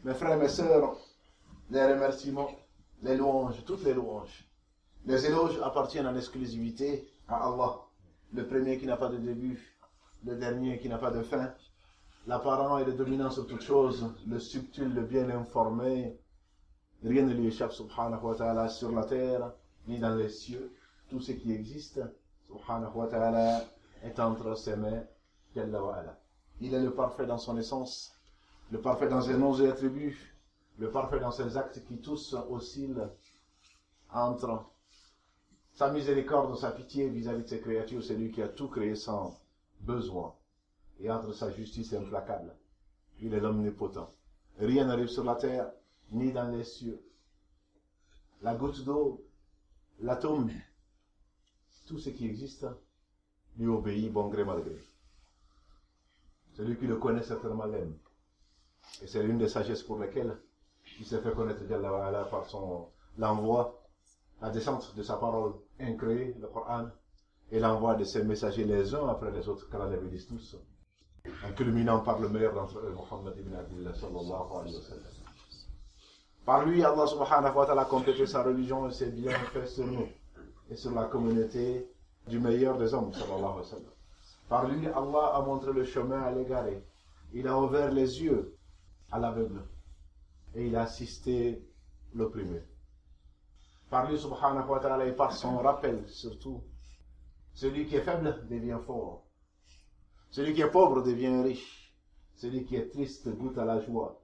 Mes frères et mes sœurs, les remerciements, les louanges, toutes les louanges. Les éloges appartiennent en exclusivité à Allah, le premier qui n'a pas de début, le dernier qui n'a pas de fin, l'apparent et le dominant sur toute chose, le subtil, le bien informé. Rien ne lui échappe, subhanahu wa ta'ala, sur la terre, ni dans les cieux. Tout ce qui existe, subhanahu wa ta'ala, est entre ses mains, jalla wa ala. Il est le parfait dans son essence, le parfait dans ses noms et attributs, le parfait dans ses actes qui tous oscillent entre sa miséricorde, sa pitié vis-à-vis de ses créatures, c'est lui qui a tout créé sans besoin, et entre sa justice implacable. Il est l'omnipotent. Rien n'arrive sur la terre, ni dans les cieux. La goutte d'eau, l'atome, tout ce qui existe, lui obéit bon gré mal gré. Celui qui le connaît certainement l'aime. Et c'est l'une des sagesses pour lesquelles il s'est fait connaître Jalla wa ala par l'envoi, la descente de sa parole incréée, le Coran, et l'envoi de ses messagers les uns après les autres, qu'Allah les bénisse tous, en culminant par le meilleur d'entre eux, Muhammad ibn Abdullah sallallahu alayhi wa sallam. Par lui, Allah subhanahu wa ta'ala a complété sa religion et ses bienfaits sur nous, et sur la communauté du meilleur des hommes, sallallahu alayhi wa sallam. Par lui, Allah a montré le chemin à l'égaré. Il a ouvert les yeux à l'aveugle. Et il a assisté l'opprimé. Par lui, subhanahu wa ta'ala, et par son rappel, surtout, celui qui est faible devient fort. Celui qui est pauvre devient riche. Celui qui est triste goûte à la joie.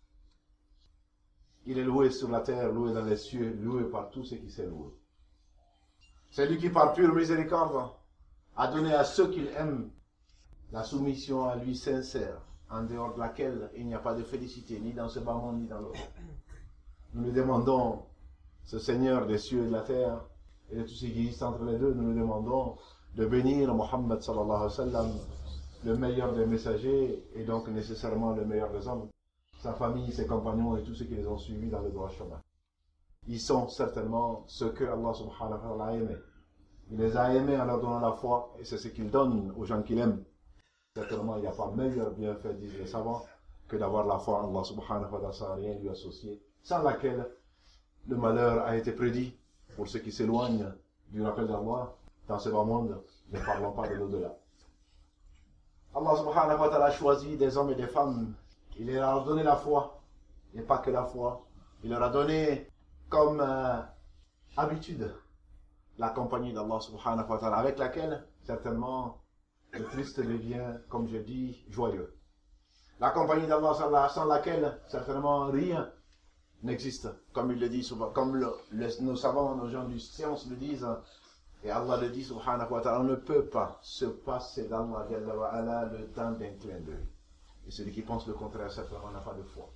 Il est loué sur la terre, loué dans les cieux, loué par tous ceux qui s'est loué. Celui qui, par pure miséricorde, a donné à ceux qu'il aime la soumission à lui sincère, en dehors de laquelle il n'y a pas de félicité, ni dans ce bas monde, ni dans l'autre. Nous lui demandons, ce Seigneur des cieux et de la terre, et de tout ce qui existe entre les deux, nous lui demandons de bénir Muhammad sallallahu alayhi wa sallam, le meilleur des messagers, et donc nécessairement le meilleur des hommes, sa famille, ses compagnons et tous ceux qui les ont suivis dans le droit chemin. Ils sont certainement ceux que Allah subhanahu wa ta'ala a aimés. Il les a aimés en leur donnant la foi, et c'est ce qu'il donne aux gens qu'il aime. Certainement, il n'y a pas meilleur bienfait, disent les savants, que d'avoir la foi en Allah subhanahu wa ta'ala sans rien lui associer, sans laquelle le malheur a été prédit pour ceux qui s'éloignent du rappel d'Allah dans ce bas monde. Ne parlons pas de l'au-delà. Allah subhanahu wa ta'ala a choisi des hommes et des femmes. Il leur a donné la foi, et pas que la foi. Il leur a donné comme habitude la compagnie d'Allah subhanahu wa ta'ala, avec laquelle, certainement, le triste devient, comme je dis, joyeux. La compagnie d'Allah sans laquelle, certainement, rien n'existe. Comme il le dit, comme nos savants, nos gens du science le disent, et Allah le dit, subhanahu wa ta'ala, on ne peut pas se passer d'Allah jalla wa ala le temps d'un clin d'œil. Et celui qui pense le contraire, certainement, n'a pas de foi.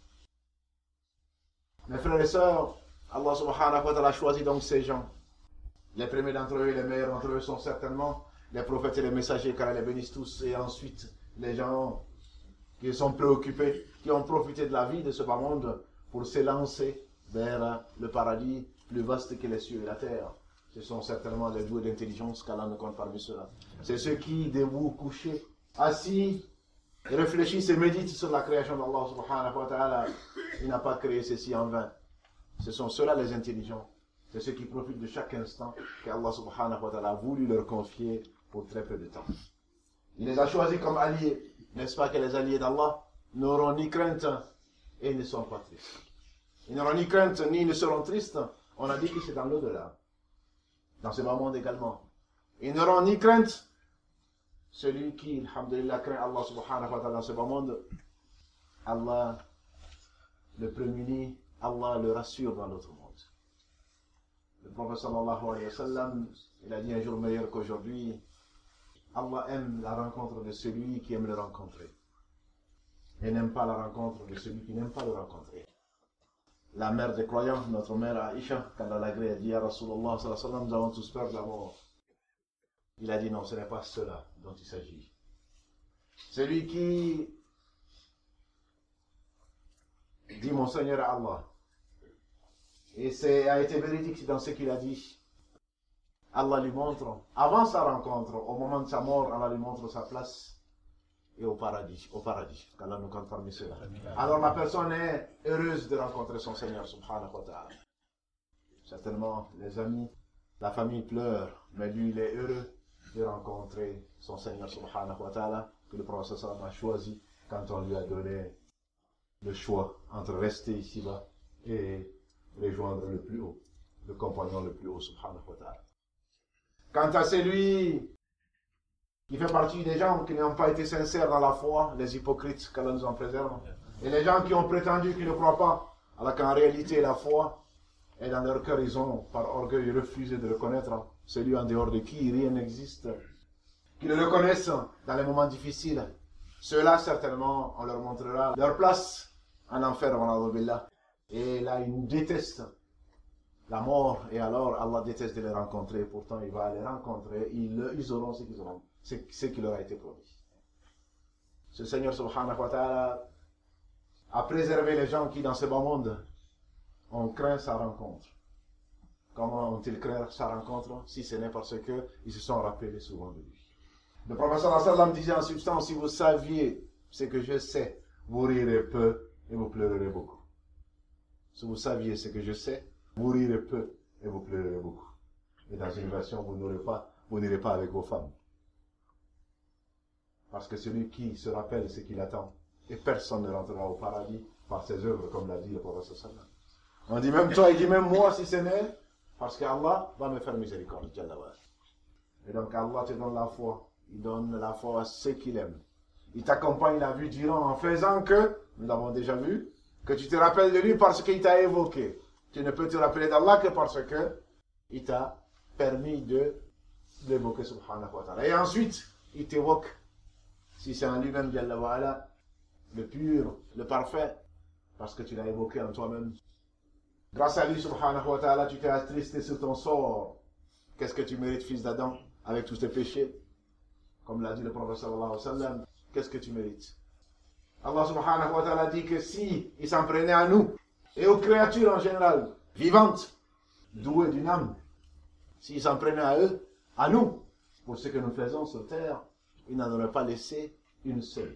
Mes frères et sœurs, Allah subhanahu wa ta'ala a choisi donc ces gens. Les premiers d'entre eux et les meilleurs d'entre eux sont certainement les prophètes et les messagers, car ils les bénissent tous. Et ensuite, les gens qui sont préoccupés, qui ont profité de la vie de ce bas monde pour s'élancer vers le paradis plus vaste que les cieux et la terre. Ce sont certainement les doués d'intelligence qu'Allah ne compte parmi ceux-là. C'est ceux qui, debout, couchés, assis, réfléchissent et méditent sur la création d'Allah subhanahu wa ta'ala. Il n'a pas créé ceci en vain. Ce sont ceux-là les intelligents. C'est ceux qui profitent de chaque instant qu'Allah subhanahu wa ta'ala a voulu leur confier pour très peu de temps. Il les a choisis comme alliés. N'est-ce pas que les alliés d'Allah n'auront ni crainte et ne sont pas tristes. Ils n'auront ni crainte ni ne seront tristes. On a dit que c'est dans l'au-delà. Dans ce bas monde également. Ils n'auront ni crainte. Celui qui, alhamdulillah, craint Allah subhanahu wa ta'ala dans ce bas monde, Allah le prémunit, Allah le rassure dans l'autre monde. Le prophète sallallahu alayhi wa sallam, il a dit un jour meilleur qu'aujourd'hui, Allah aime la rencontre de celui qui aime le rencontrer. Et n'aime pas la rencontre de celui qui n'aime pas le rencontrer. La mère des croyants, notre mère Aïcha, quand elle a gré, a dit à Rasulullah sallallahu alayhi wa sallam, nous avons tous peur de la mort. Il a dit non, ce n'est pas cela dont il s'agit. Celui qui dit mon Seigneur est Allah. Et a été véridique dans ce qu'il a dit. Allah lui montre, avant sa rencontre, au moment de sa mort, Allah lui montre sa place. et au paradis, qu'Allah nous compte parmi ceux-là. Alors la personne est heureuse de rencontrer son Seigneur, subhanahu wa ta'ala. Certainement, les amis, la famille pleure, mais lui, il est heureux de rencontrer son Seigneur, subhanahu wa ta'ala, que le prophète sallallahu a choisi quand on lui a donné le choix entre rester ici-bas et rejoindre le plus haut, le compagnon le plus haut, subhanahu wa ta'ala. Quant à celui qui fait partie des gens qui n'ont pas été sincères dans la foi, les hypocrites, qu'Allah nous en préserve, et les gens qui ont prétendu qu'ils ne croient pas, alors qu'en réalité la foi est dans leur cœur, ils ont par orgueil refusé de reconnaître celui en dehors de qui rien n'existe, qui le reconnaissent dans les moments difficiles. Ceux-là, certainement, on leur montrera leur place en enfer, et là ils détestent la mort, et alors Allah déteste de les rencontrer, pourtant il va les rencontrer, ils auront ce qu'ils auront, ce qui leur a été promis. Ce Seigneur subhanahu wa ta'ala a préservé les gens qui dans ce bas monde ont craint sa rencontre. Comment ont-ils craint sa rencontre? Si ce n'est parce qu'ils se sont rappelés souvent de lui. Le prophète sallallahu alayhi wa sallam disait en substance, si vous saviez ce que je sais, vous rirez peu et vous pleurerez beaucoup. Si vous saviez ce que je sais, vous rirez peu et vous pleurerez beaucoup. Et dans une version, vous n'irez pas avec vos femmes. Parce que celui qui se rappelle ce qu'il attend, et personne ne rentrera au paradis par ses œuvres, comme l'a dit le prophète sallallahu alayhi wa sallam. On dit même toi, il dit même moi si ce n'est, parce qu'Allah va me faire miséricorde. Et donc Allah te donne la foi. Il donne la foi à ceux qu'il aime. Il t'accompagne la vue durant en faisant que, nous l'avons déjà vu, que tu te rappelles de lui parce qu'il t'a évoqué. Tu ne peux te rappeler d'Allah que parce que il t'a permis de l'évoquer, subhanahu wa ta'ala. Et ensuite, il t'évoque, si c'est en lui-même, le pur, le parfait, parce que tu l'as évoqué en toi-même. Grâce à lui, subhanahu wa ta'ala, tu t'es attristé sur ton sort. Qu'est-ce que tu mérites, fils d'Adam, avec tous tes péchés? Comme l'a dit le prophète sallallahu alayhi wa sallam, qu'est-ce que tu mérites? Allah subhanahu wa ta'ala dit que si il s'en prenait à nous, et aux créatures en général, vivantes, douées d'une âme, s'il s'en prenait à eux, à nous, pour ce que nous faisons sur terre, il n'en aurait pas laissé une seule.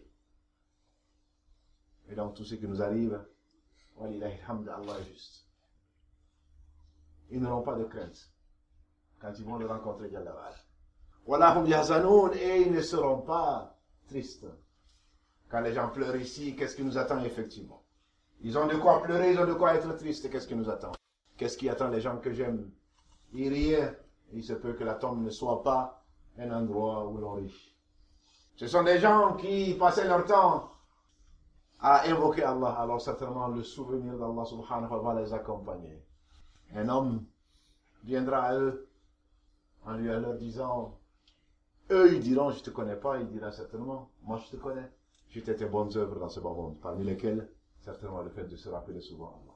Et donc tout ce qui nous arrive, walillahi alhamd, Allah est juste. Ils n'auront pas de crainte quand ils vont le rencontrer, Walahum yahzanoun, et ils ne seront pas tristes. Quand les gens pleurent ici, qu'est-ce qui nous attend effectivement? Ils ont de quoi pleurer, ils ont de quoi être tristes. Qu'est-ce qui nous attend? Qu'est-ce qui attend les gens que j'aime? Ils rient. Il se peut que la tombe ne soit pas un endroit où l'on rit. Ce sont des gens qui passaient leur temps à invoquer Allah. Alors certainement le souvenir d'Allah subhanahu wa ta'ala va les accompagner. Un homme viendra à eux en leur disant, eux ils diront, je ne te connais pas. Il dira certainement, moi je te connais. J'ai tes bonnes œuvres dans ce bas monde, parmi lesquelles certainement le fait de se rappeler souvent Allah.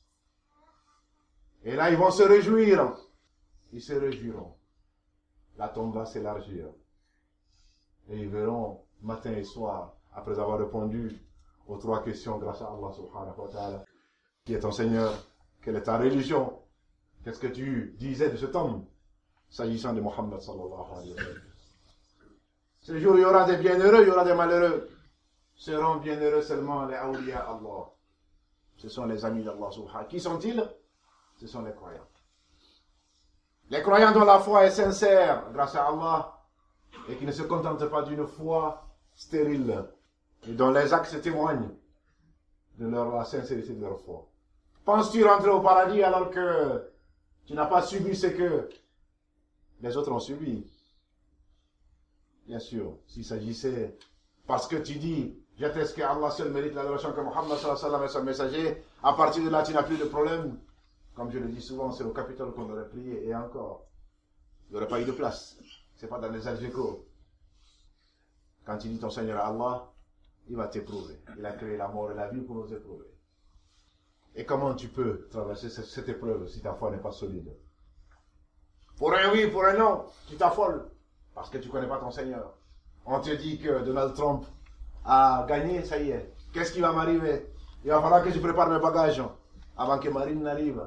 Et là ils vont se réjouir. Ils se réjouiront. La tombe va s'élargir. Et ils verront matin et soir, après avoir répondu aux 3 questions grâce à Allah subhanahu wa ta'ala, qui est ton Seigneur, quelle est ta religion, qu'est-ce que tu disais de cet homme, s'agissant de Muhammad sallallahu alayhi wa sallam. Ce jour, il y aura des bienheureux, il y aura des malheureux. Seront bienheureux seulement les awliya Allah. Ce sont les amis d'Allah subhanahu. Qui sont-ils? Ce sont les croyants. Les croyants dont la foi est sincère grâce à Allah et qui ne se contentent pas d'une foi stérile et dont les actes témoignent de la sincérité de leur foi. Penses-tu rentrer au paradis alors que tu n'as pas subi ce que les autres ont subi? Bien sûr, s'il s'agissait, parce que tu dis, j'atteste que Allah seul mérite l'adoration, que Muhammad sallallahu alayhi wa sallam est son messager, à partir de là tu n'as plus de problème. Comme je le dis souvent, c'est au Capitole qu'on aurait prié, et encore, il n'y aurait pas eu de place. C'est pas dans les algécos. Quand tu dis ton Seigneur à Allah, il va t'éprouver. Il a créé la mort et la vie pour nous éprouver. Et comment tu peux traverser cette épreuve si ta foi n'est pas solide? Pour un oui, pour un non, tu t'affoles. Parce que tu ne connais pas ton Seigneur. On te dit que Donald Trump a gagné, ça y est. Qu'est-ce qui va m'arriver? Il va falloir que je prépare mes bagages avant que Marine n'arrive.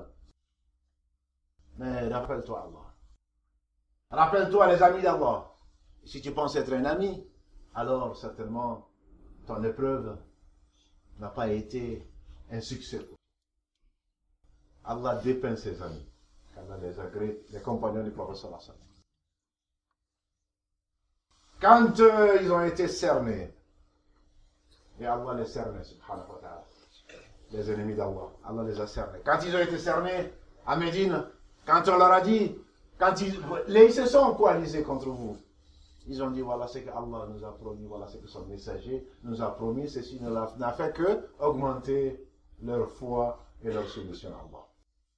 Mais rappelle-toi Allah. Rappelle-toi les amis d'Allah. Si tu penses être un ami, alors certainement ton épreuve n'a pas été un succès. Allah dépeint ses amis. Allah les agrée, les compagnons du prophète sallallahu alayhi wa sallam. Quand ils ont été cernés, et Allah les cernait, subhanahu wa ta'ala, les ennemis d'Allah, Allah les a cernés. Quand ils ont été cernés à Médine, quand on leur a dit, ils se sont coalisés contre vous, ils ont dit, voilà ce que Allah nous a promis, voilà ce que son messager nous a promis, ceci n'a fait que augmenter leur foi et leur soumission à Allah.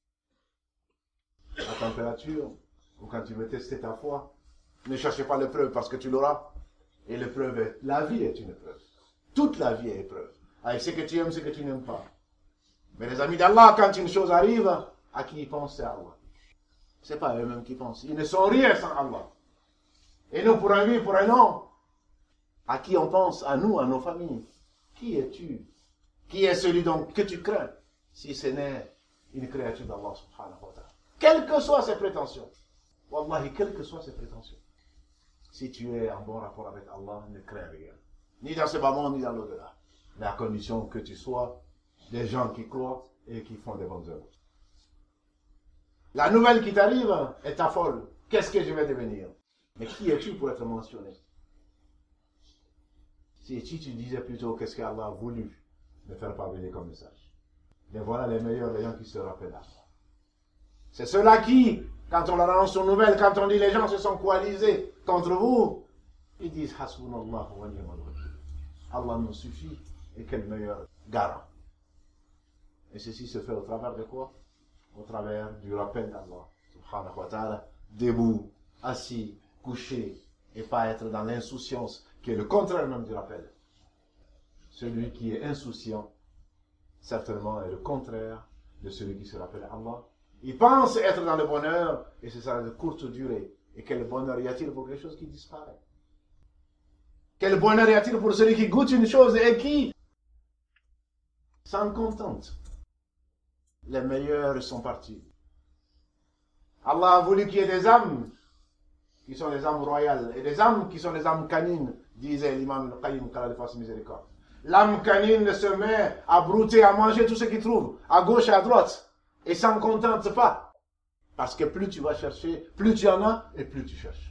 La température, ou quand tu veux tester ta foi, ne cherchez pas l'épreuve parce que tu l'auras. Et l'épreuve, la vie est une épreuve. Toute la vie est épreuve. Avec ce que tu aimes, ce que tu n'aimes pas. Mais les amis d'Allah, quand une chose arrive, à qui ils pensent, c'est Allah. Ce n'est pas eux-mêmes qui pensent. Ils ne sont rien sans Allah. Et nous, pour un oui, pour un non, à qui on pense? À nous, à nos familles. Qui es-tu? Qui est celui donc que tu crains? Si ce n'est une créature d'Allah subhanahu wa ta'ala. Quelles que soient ses prétentions. Wallahi, quelles que soient ses prétentions. Si tu es en bon rapport avec Allah, ne crains rien. Ni dans ce bas monde, ni dans l'au-delà. Mais à condition que tu sois des gens qui croient et qui font des bonnes œuvres. La nouvelle qui t'arrive est ta folle. Qu'est-ce que je vais devenir? Mais qui es-tu pour être mentionné? Si tu disais plutôt qu'est-ce qu'Allah a voulu me faire parvenir comme message. Mais voilà les meilleurs, les gens qui se rappellent d'Allah. C'est ceux-là qui, quand on leur annonce une nouvelle, quand on dit les gens se sont coalisés contre vous, ils disent Hasbunallah wa ni'mal wakil. Allah nous suffit et quel meilleur garant. Et ceci se fait au travers de quoi? Au travers du rappel d'Allah, subhanahu wa ta'ala, debout, assis, couché, et pas être dans l'insouciance, qui est le contraire même du rappel. Celui qui est insouciant, certainement, est le contraire de celui qui se rappelle Allah. Il pense être dans le bonheur, et c'est ça de courte durée. Et quel bonheur y a-t-il pour quelque chose qui disparaît? Quel bonheur y a-t-il pour celui qui goûte une chose et qui s'en contente? Les meilleurs sont partis. Allah a voulu qu'il y ait des âmes qui sont des âmes royales et des âmes qui sont des âmes canines, disait l'imam al-Qayyim, qu'Allah lui fasse miséricorde. L'âme canine se met à brouter, à manger tout ce qu'il trouve, à gauche et à droite. Et s'en contente pas. Parce que plus tu vas chercher, plus tu en as et plus tu cherches.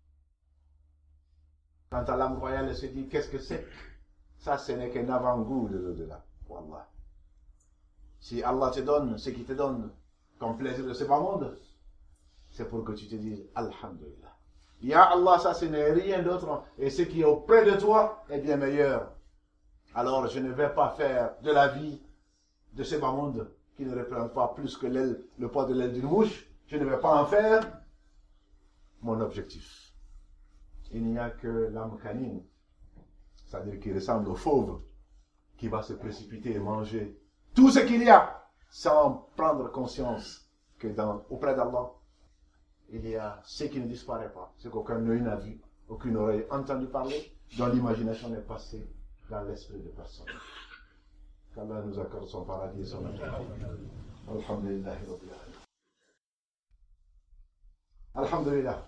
Quant à l'âme royale, elle se dit, qu'est-ce que c'est? Ça, ce n'est qu'un avant-goût de l'au-delà. Wallah. Si Allah te donne ce qu'il te donne comme plaisir de ce bas monde, c'est pour que tu te dises, Alhamdulillah. Ya Allah, ça ce n'est rien d'autre. Et ce qui est auprès de toi est bien meilleur. Alors je ne vais pas faire de la vie de ce bas monde qui ne représente pas plus que le poids de l'aile d'une mouche, je ne vais pas en faire mon objectif. Il n'y a que l'âme canine, c'est-à-dire qui ressemble au fauve, qui va se précipiter et manger tout ce qu'il y a, sans prendre conscience que auprès d'Allah, il y a ce qui ne disparaît pas, ce qu'aucun œil n'a vu, aucune oreille entendu parler, dont l'imagination n'est passée dans l'esprit de personne. Qu'Allah nous accorde son paradis et son amour. Alhamdulillah. Alhamdulillah.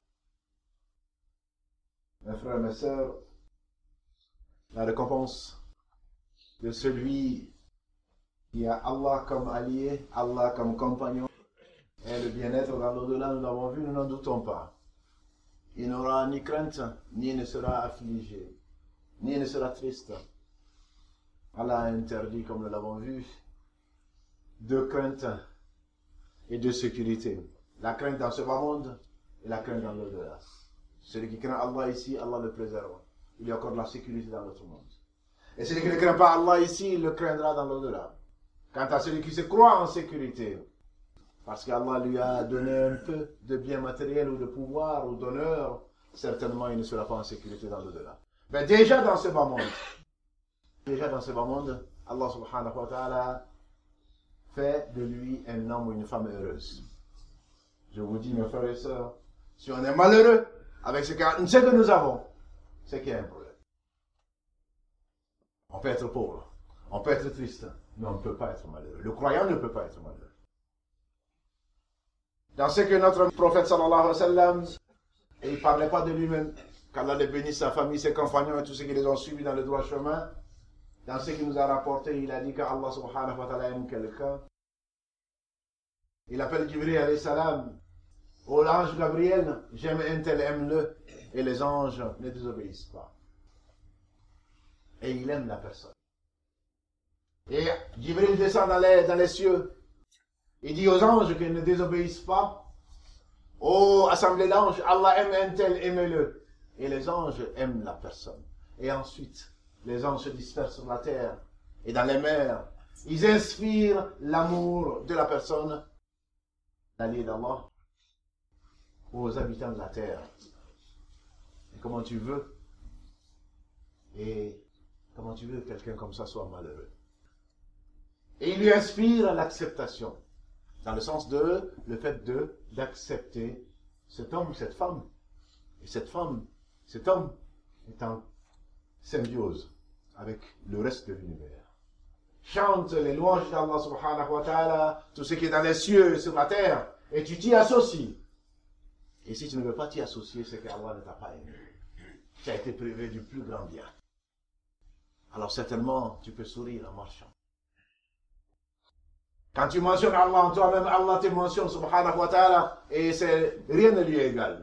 Mes frères et mes sœurs, la récompense de celui qui a Allah comme allié, Allah comme compagnon, et le bien-être dans l'au-delà, nous l'avons vu, nous n'en doutons pas. Il n'aura ni crainte, ni ne sera affligé, ni ne sera triste. Allah a interdit, comme nous l'avons vu, deux craintes et deux sécurités. La crainte dans ce bas monde et la crainte dans l'au-delà. Celui qui craint Allah ici, Allah le préserve. Il y a encore de la sécurité dans l'autre monde. Et celui qui ne craint pas Allah ici, il le craindra dans l'au-delà. Quant à celui qui se croit en sécurité, parce qu'Allah lui a donné un peu de bien matériel ou de pouvoir ou d'honneur, certainement il ne sera pas en sécurité dans l'au-delà. Mais déjà dans ce bas monde, Allah subhanahu wa ta'ala fait de lui un homme ou une femme heureuse. Je vous dis, mes frères et sœurs, si on est malheureux avec ce que nous avons, c'est qu'il y a un problème. On peut être pauvre, on peut être triste, mais on ne peut pas être malheureux. Le croyant ne peut pas être malheureux. Dans ce que notre prophète sallallahu alayhi wa sallam, il ne parlait pas de lui-même, qu'Allah les bénisse, sa famille, ses compagnons et tous ceux qui les ont suivis dans le droit chemin, dans ce qu'il nous a rapporté, il a dit qu'Allah subhanahu wa ta'ala aime quelqu'un. Il appelle Jibril alayhi salam. Oh l'ange Gabriel, j'aime un tel, aime-le. Et les anges ne désobéissent pas. Et il aime la personne. Et Jibril descend dans les cieux. Il dit aux anges qu'ils ne désobéissent pas. Oh assemblée d'anges, Allah aime un tel, aimez-le. Et les anges aiment la personne. Et ensuite, les anges se dispersent sur la terre et dans les mers. Ils inspirent l'amour de la personne, l'allié d'Allah, aux habitants de la terre. Et comment tu veux que quelqu'un comme ça soit malheureux? Et il lui inspire l'acceptation, dans le sens de le fait d'accepter cet homme ou cette femme. Et cette femme, cet homme est en symbiose avec le reste de l'univers. Chante les louanges d'Allah subhanahu wa ta'ala, tout ce qui est dans les cieux et sur la terre, et tu t'y associes. Et si tu ne veux pas t'y associer, c'est qu'Allah ne t'a pas aimé. Tu as été privé du plus grand bien. Alors certainement, tu peux sourire en marchant. Quand tu mentionnes Allah en toi-même, Allah te mentionne subhanahu wa ta'ala, et rien ne lui est égal.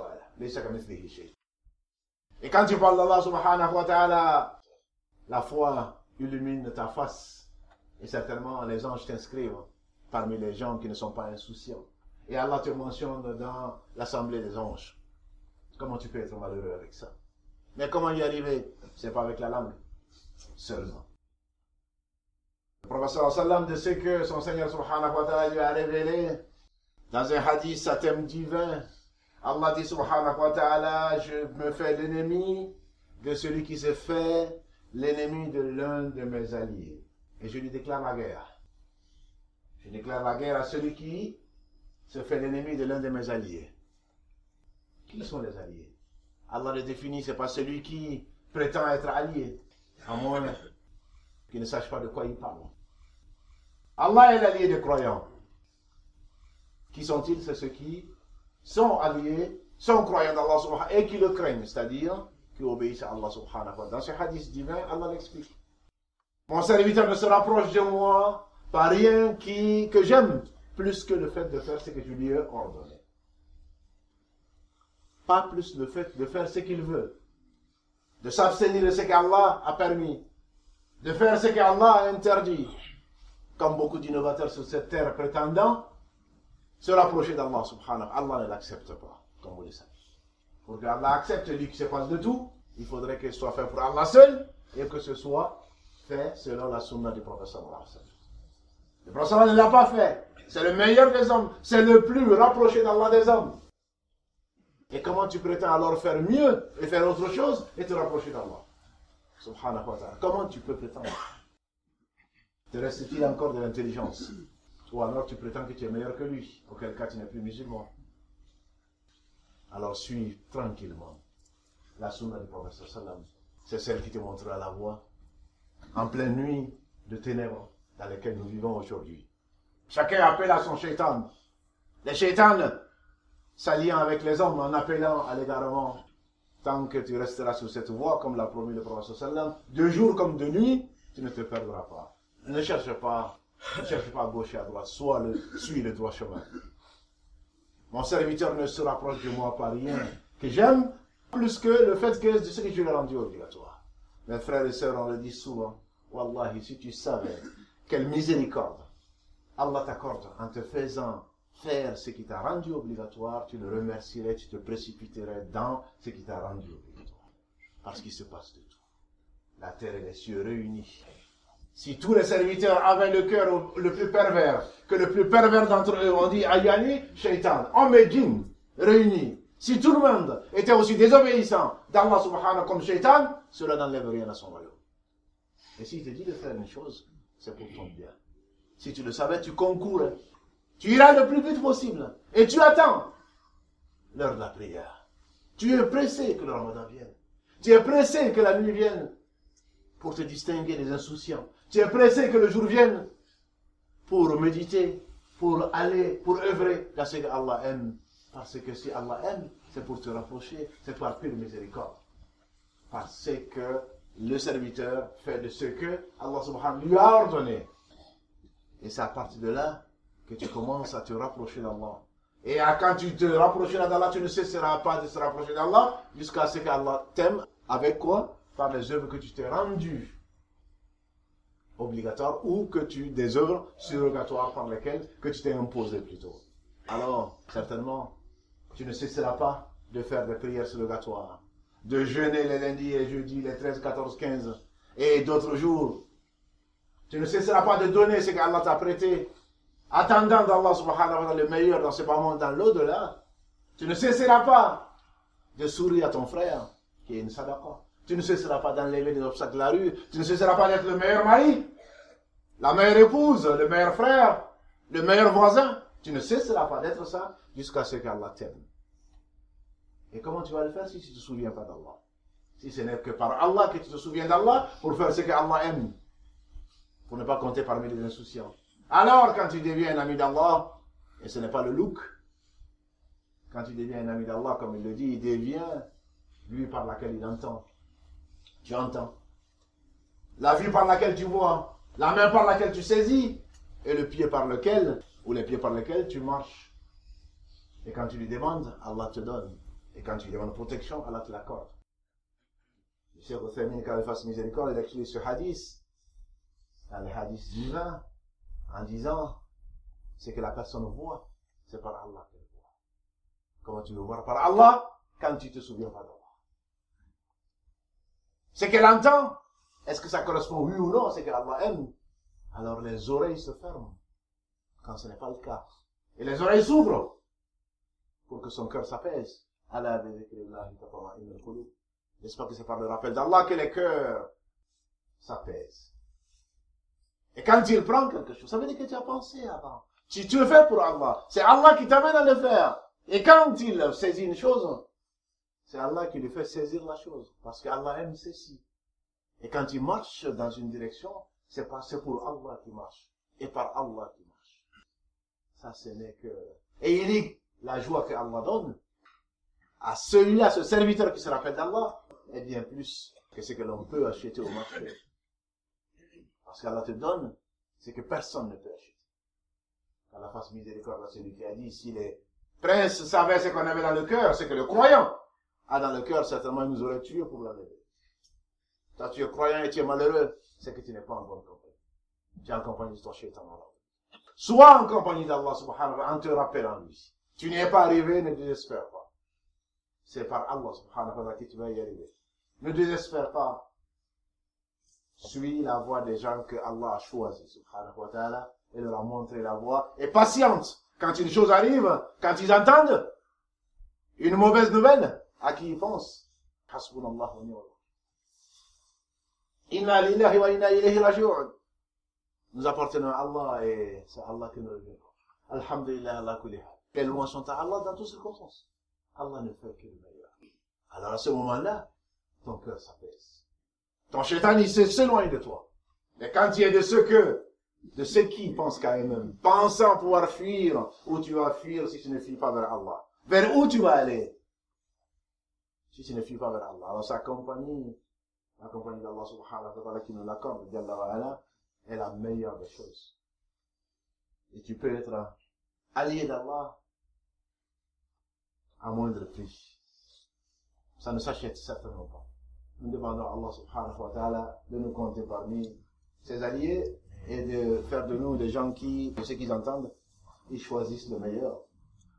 Et quand tu parles d'Allah subhanahu wa ta'ala, la foi illumine ta face. Et certainement, les anges t'inscrivent parmi les gens qui ne sont pas insouciants. Et Allah te mentionne dans l'assemblée des anges. Comment tu peux être malheureux avec ça? Mais comment y arriver? C'est pas avec la langue seulement. Le prophète sallam de ce que son Seigneur subhanahu wa ta'ala lui a révélé dans un hadith à thème divin. Allah dit subhanahu wa ta'ala, je me fais l'ennemi de celui qui se fait l'ennemi de l'un de mes alliés. Et je lui déclare la guerre. Je déclare la guerre à celui qui se fait l'ennemi de l'un de mes alliés. Qui sont les alliés? Allah les définit, c'est pas celui qui prétend être allié, à moins qu'il ne sache pas de quoi il parle. Allah est l'allié des croyants. Qui sont-ils? C'est ceux qui sont alliés, sont croyants d'Allah subhanahu et qui le craignent, c'est-à-dire qui obéissent à Allah subhanahu wa ta'ala. Dans ce hadith divin, Allah l'explique. Mon serviteur ne se rapproche de moi par rien que j'aime plus que le fait de faire ce que je lui ai ordonné. Pas plus le fait de faire ce qu'il veut. De s'abstenir de ce qu'Allah a permis. De faire ce qu'Allah a interdit. Comme beaucoup d'innovateurs sur cette terre prétendant se rapprocher d'Allah subhanahu. Allah ne l'accepte pas, comme vous le savez. Pour que Allah accepte lui qui se passe de tout, il faudrait que ce soit fait pour Allah seul et que ce soit fait selon la sunna du prophète sallallahu alayhi wa sallam. Le prophète ne l'a pas fait. C'est le meilleur des hommes. C'est le plus rapproché d'Allah des hommes. Et comment tu prétends alors faire mieux et faire autre chose et te rapprocher d'Allah? Subhanahu wa ta'ala. Comment tu peux prétendre? Te reste-t-il encore de l'intelligence? Ou alors tu prétends que tu es meilleur que lui, auquel cas tu n'es plus musulman. Alors suis tranquillement la sunna du prophète sallam. C'est celle qui te montrera la voie en pleine nuit de ténèbres dans lesquelles nous vivons aujourd'hui. Chacun appelle à son shaitan. Les shaitans s'alliant avec les hommes en appelant à l'égarement. Tant que tu resteras sur cette voie, comme l'a promis le prophète sallam, de jour comme de nuit, tu ne te perdras pas. Ne cherche pas à gauche et à droite, suis le droit chemin. Mon serviteur ne se rapproche de moi par rien que j'aime, plus que le fait que de ce que je lui ai rendu obligatoire. Mes frères et sœurs, on le dit souvent, Wallahi, si tu savais quelle miséricorde Allah t'accorde en te faisant faire ce qui t'a rendu obligatoire, tu le remercierais, tu te précipiterais dans ce qui t'a rendu obligatoire. Parce qu'il se passe de tout. La terre et les cieux réunis. Si tous les serviteurs avaient le cœur le plus pervers, que le plus pervers d'entre eux, on dit Ayani, Shaitan, homme et djinn, réunis. Si tout le monde était aussi désobéissant d'Allah subhanahu comme Shaitan, cela n'enlève rien à son royaume. Et s'il te dit de faire une chose, c'est pour ton bien. Si tu le savais, tu concours. Tu iras le plus vite possible. Et tu attends l'heure de la prière. Tu es pressé que le Ramadan vienne. Tu es pressé que la nuit vienne pour te distinguer des insouciants. Tu es pressé que le jour vienne pour méditer, pour aller, pour œuvrer dans ce que Allah aime. Parce que si Allah aime, c'est pour te rapprocher, c'est par pure miséricorde. Parce que le serviteur fait de ce que Allah subhanahu lui a ordonné. Et c'est à partir de là que tu commences à te rapprocher d'Allah. Et quand tu te rapprocheras d'Allah, tu ne cesseras pas de se rapprocher d'Allah jusqu'à ce qu'Allah t'aime. Avec quoi? Par les œuvres que tu t'es rendues obligatoires ou des œuvres surrogatoires par lesquelles que tu t'es imposé plutôt. Alors, certainement, tu ne cesseras pas de faire des prières surrogatoires, de jeûner les lundis et jeudis, les 13, 14, 15 et d'autres jours. Tu ne cesseras pas de donner ce qu'Allah t'a prêté, attendant d'Allah subhanahu wa ta'ala le meilleur dans ce bas monde, dans l'au-delà. Tu ne cesseras pas de sourire à ton frère, qui est une sadaqa. Tu ne cesseras pas d'enlever les obstacles de la rue. Tu ne cesseras pas d'être le meilleur mari, la meilleure épouse, le meilleur frère, le meilleur voisin. Tu ne cesseras pas d'être ça jusqu'à ce qu'Allah t'aime. Et comment tu vas le faire si tu ne te souviens pas d'Allah? Si ce n'est que par Allah que tu te souviens d'Allah pour faire ce qu'Allah aime. Pour ne pas compter parmi les insouciants. Alors, quand tu deviens un ami d'Allah, et ce n'est pas le look, quand tu deviens un ami d'Allah, comme il le dit, il devient lui par laquelle il entend. Tu entends. La vue par laquelle tu vois, la main par laquelle tu saisis, et le pied par lequel, ou les pieds par lesquels tu marches. Et quand tu lui demandes, Allah te donne. Et quand tu lui demandes protection, Allah te l'accorde. Le Cheikh Uthaymin, quand il fasse miséricorde, il a écrit ce hadith, dans les hadiths divins, en disant, c'est que la personne voit, c'est par Allah qu'elle voit. Comment tu veux voir par Allah quand tu te souviens pas d'Allah? C'est qu'elle entend. Est-ce que ça correspond oui ou non? C'est qu'Allah aime. Alors les oreilles se ferment quand ce n'est pas le cas. Et les oreilles s'ouvrent pour que son cœur s'apaise. N'est-ce pas que c'est par le rappel d'Allah que les cœurs s'apaisent? Et quand il prend quelque chose, ça veut dire que tu as pensé avant. Tu le fais pour Allah. C'est Allah qui t'amène à le faire. Et quand il saisit une chose, c'est Allah qui lui fait saisir la chose. Parce qu'Allah aime ceci. Et quand il marche dans une direction, c'est pour Allah qui marche. Et par Allah qui marche. Ça, ce n'est que... Et il dit, la joie que Allah donne à celui-là, ce serviteur qui se rappelle d'Allah, est bien plus que ce que l'on peut acheter au marché. Parce qu'Allah te donne ce que personne ne peut acheter. Allah fasse miséricorde à celui qui a dit, si les princes savaient ce qu'on avait dans le cœur, c'est que le croyant a dans le cœur, certainement il nous aurait tué pour l'enlever. Toi tu es croyant et tu es malheureux, c'est que tu n'es pas en bonne compagnie. Tu es en compagnie de ton shaitan. Sois en compagnie d'Allah subhanahu wa ta'ala en te rappelant lui. Tu n'y es pas arrivé, ne désespère pas. C'est par Allah subhanahu wa ta'ala que tu vas y arriver. Ne désespère pas. Suis la voie des gens que Allah a choisis, subhanahu wa ta'ala, et leur a montré la voie. Et patiente. Quand une chose arrive, quand ils entendent une mauvaise nouvelle, à qui ils pensent? Hasbunallah wa ni'mal wakeel. Inna lillahi wa inna ilayhi raji'un. Nous appartenons à Allah et c'est Allah qui nous revient. Alhamdulillah, Allah kulli hal. Les louanges sont à Allah dans toutes circonstances. Allah ne fait que le meilleur. Alors à ce moment-là, ton cœur s'apaise. Ton shaitan, il s'éloigne de toi. Mais quand il y a de ceux qui pensent qu'à eux-mêmes, pensant pouvoir fuir, où tu vas fuir si tu ne fuis pas vers Allah? Vers où tu vas aller? Si tu ne fuis pas vers Allah. Alors sa compagnie, la compagnie d'Allah subhanahu wa ta'ala qui nous l'accorde, est la meilleure des choses. Et tu peux être allié d'Allah à moindre prix. Ça ne s'achète certainement pas. Nous demandons à Allah subhanahu wa ta'ala de nous compter parmi ses alliés et de faire de nous des gens qui, de ceux qu'ils entendent, ils choisissent le meilleur.